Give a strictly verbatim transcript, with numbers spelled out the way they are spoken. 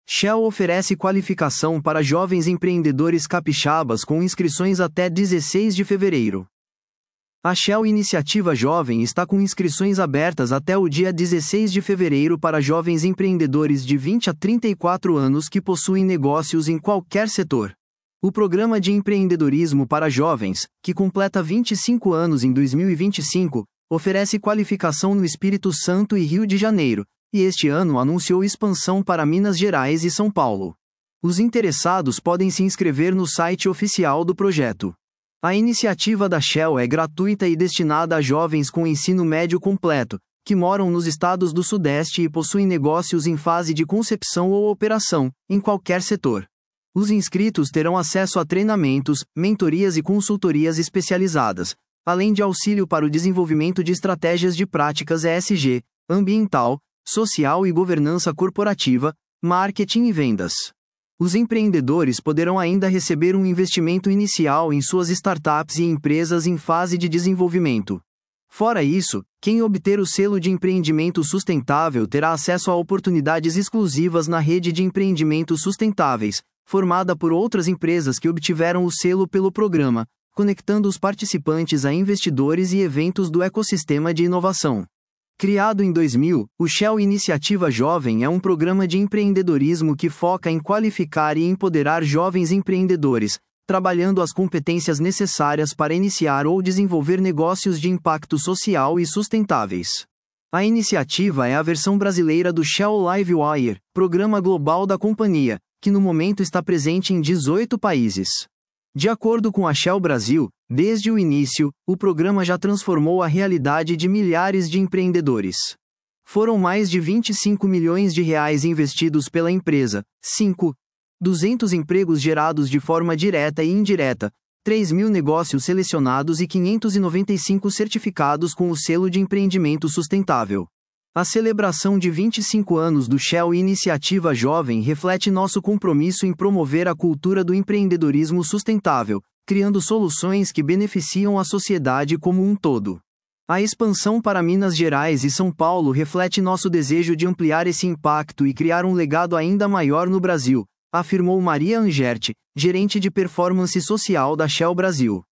Shell oferece qualificação para jovens empreendedores capixabas com inscrições até dezesseis de fevereiro. A Shell Iniciativa Jovem está com inscrições abertas até o dia dezesseis de fevereiro para jovens empreendedores de vinte a trinta e quatro anos que possuem negócios em qualquer setor. O Programa de Empreendedorismo para Jovens, que completa vinte e cinco anos em dois mil e vinte e cinco, oferece qualificação no Espírito Santo e Rio de Janeiro, e este ano anunciou expansão para Minas Gerais e São Paulo. Os interessados podem se inscrever no site oficial do projeto. A iniciativa da Shell é gratuita e destinada a jovens com ensino médio completo, que moram nos estados do Sudeste e possuem negócios em fase de concepção ou operação, em qualquer setor. Os inscritos terão acesso a treinamentos, mentorias e consultorias especializadas, além de auxílio para o desenvolvimento de estratégias de práticas E S G, ambiental, social e governança corporativa, marketing e vendas. Os empreendedores poderão ainda receber um investimento inicial em suas startups e empresas em fase de desenvolvimento. Fora isso, quem obter o selo de empreendimento sustentável terá acesso a oportunidades exclusivas na rede de empreendimentos sustentáveis, formada por outras empresas que obtiveram o selo pelo programa, conectando os participantes a investidores e eventos do ecossistema de inovação. Criado em dois mil, o Shell Iniciativa Jovem é um programa de empreendedorismo que foca em qualificar e empoderar jovens empreendedores, trabalhando as competências necessárias para iniciar ou desenvolver negócios de impacto social e sustentáveis. A iniciativa é a versão brasileira do Shell Livewire, programa global da companhia, que no momento está presente em dezoito países. De acordo com a Shell Brasil, desde o início, o programa já transformou a realidade de milhares de empreendedores. Foram mais de vinte e cinco milhões de reais investidos pela empresa, cinco, duzentos empregos gerados de forma direta e indireta, três mil negócios selecionados e quinhentos e noventa e cinco certificados com o selo de empreendimento sustentável. A celebração de vinte e cinco anos do Shell Iniciativa Jovem reflete nosso compromisso em promover a cultura do empreendedorismo sustentável, criando soluções que beneficiam a sociedade como um todo. A expansão para Minas Gerais e São Paulo reflete nosso desejo de ampliar esse impacto e criar um legado ainda maior no Brasil, afirmou Maria Angerte, gerente de performance social da Shell Brasil.